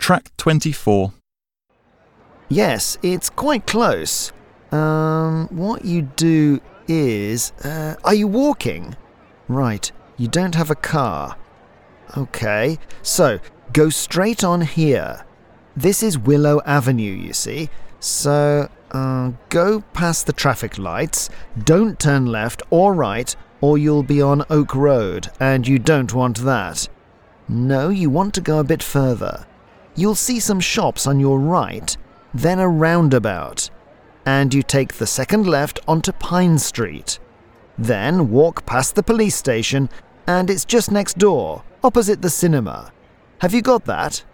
Track 24. Yes, it's quite close. What you do is... are you walking? Right, you don't have a car. Okay, so go straight on here. This is Willow Avenue, you see. So, go past the traffic lights, don't turn left or right, or you'll be on Oak Road, and you don't want that. No, you want to go a bit further. You'll see some shops on your right, then a roundabout, and you take the second left onto Pine Street. Then walk past the police station, and it's just next door, opposite the cinema. Have you got that?